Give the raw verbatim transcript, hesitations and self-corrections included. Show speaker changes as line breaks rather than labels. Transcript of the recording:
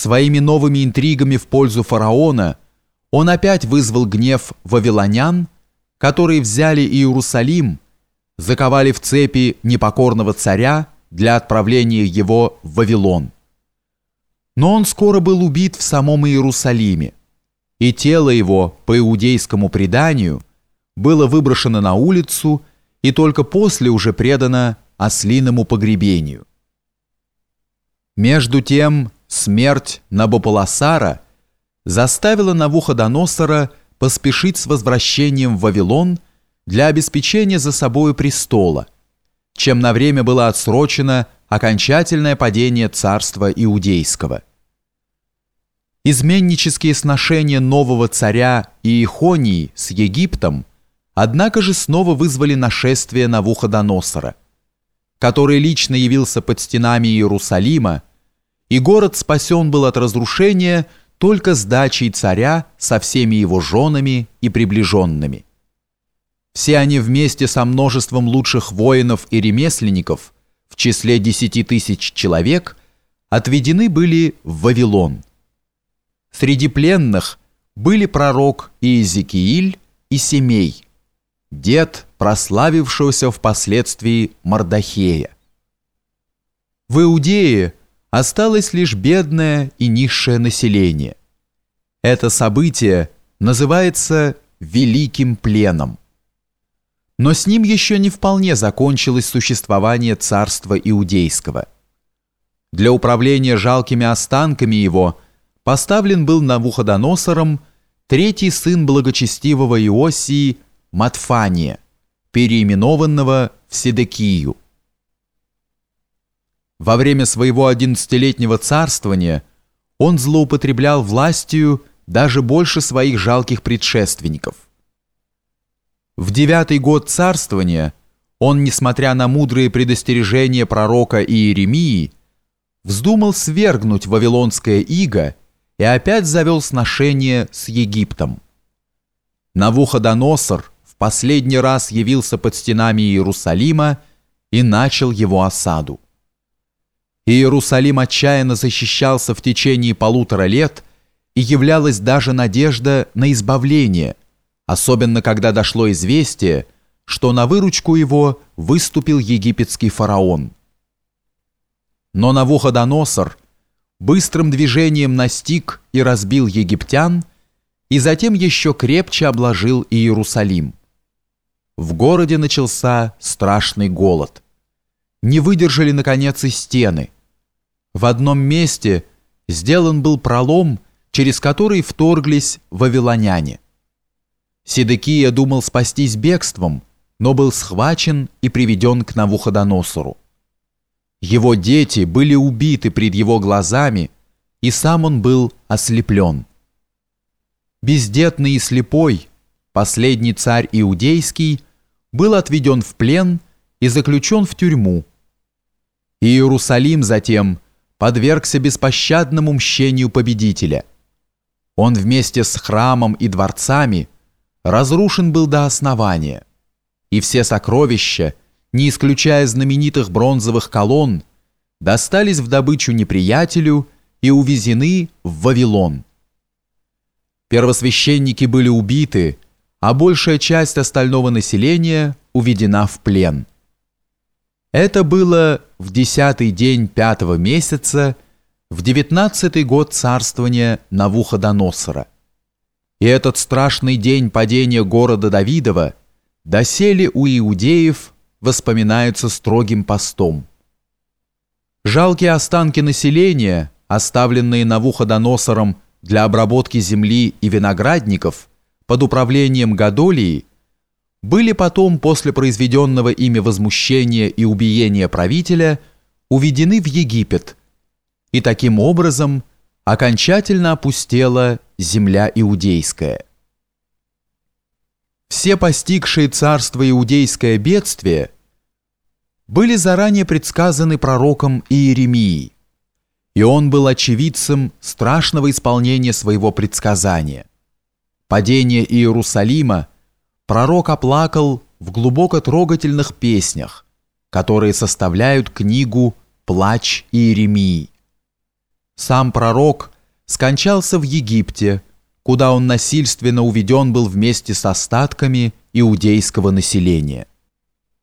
Своими новыми интригами в пользу фараона он опять вызвал гнев вавилонян, которые взяли Иерусалим, заковали в цепи непокорного царя для отправления его в Вавилон. Но он скоро был убит в самом Иерусалиме, и тело его, по иудейскому преданию, было выброшено на улицу и только после уже предано ослиному погребению. Между тем смерть Набополосара заставила Навуходоносора поспешить с возвращением в Вавилон для обеспечения за собою престола, чем на время было отсрочено окончательное падение царства Иудейского. Изменнические сношения нового царя Иехонии с Египтом, однако же снова вызвали нашествие Навуходоносора, который лично явился под стенами Иерусалима, и город спасен был от разрушения только сдачей царя со всеми его женами и приближенными. Все они вместе со множеством лучших воинов и ремесленников, в числе десяти тысяч человек, отведены были в Вавилон. Среди пленных были пророк Иезекииль и Семей, дед прославившегося впоследствии Мардохея. В Иудее осталось лишь бедное и низшее население. Это событие называется Великим пленом. Но с ним еще не вполне закончилось существование царства Иудейского. Для управления жалкими останками его поставлен был Навуходоносором третий сын благочестивого Иосии Матфания, переименованного в Седекию. Во время своего одиннадцатилетнего царствования он злоупотреблял властью даже больше своих жалких предшественников. В девятый год царствования он, несмотря на мудрые предостережения пророка Иеремии, вздумал свергнуть вавилонское иго и опять завел сношение с Египтом. Навуходоносор в последний раз явился под стенами Иерусалима и начал его осаду. Иерусалим отчаянно защищался в течение полутора лет, и являлась даже надежда на избавление, особенно когда дошло известие, что на выручку его выступил египетский фараон. Но Навуходоносор быстрым движением настиг и разбил египтян, и затем еще крепче обложил Иерусалим. В городе начался страшный голод. Не выдержали, наконец, и стены. В одном месте сделан был пролом, через который вторглись вавилоняне. Седекия думал спастись бегством, но был схвачен и приведен к Навуходоносору. Его дети были убиты пред его глазами, и сам он был ослеплен. Бездетный и слепой, последний царь иудейский, был отведен в плен и заключен в тюрьму. Иерусалим затем подвергся беспощадному мщению победителя. Он вместе с храмом и дворцами разрушен был до основания, и все сокровища, не исключая знаменитых бронзовых колонн, достались в добычу неприятелю и увезены в Вавилон. Первосвященники были убиты, а большая часть остального населения уведена в плен. Это было в десятый день пятого месяца, в девятнадцатый год царствования Навуходоносора. И этот страшный день падения города Давидова доселе у иудеев воспоминаются строгим постом. Жалкие останки населения, оставленные Навуходоносором для обработки земли и виноградников под управлением Годолии, были потом, после произведенного ими возмущения и убиения правителя, уведены в Египет, и таким образом окончательно опустела земля иудейская. Все постигшие царство иудейское бедствия были заранее предсказаны пророком Иеремией, и он был очевидцем страшного исполнения своего предсказания. Падение Иерусалима пророк оплакал в глубоко трогательных песнях, которые составляют книгу «Плач Иеремии». Сам пророк скончался в Египте, куда он насильственно уведен был вместе с остатками иудейского населения.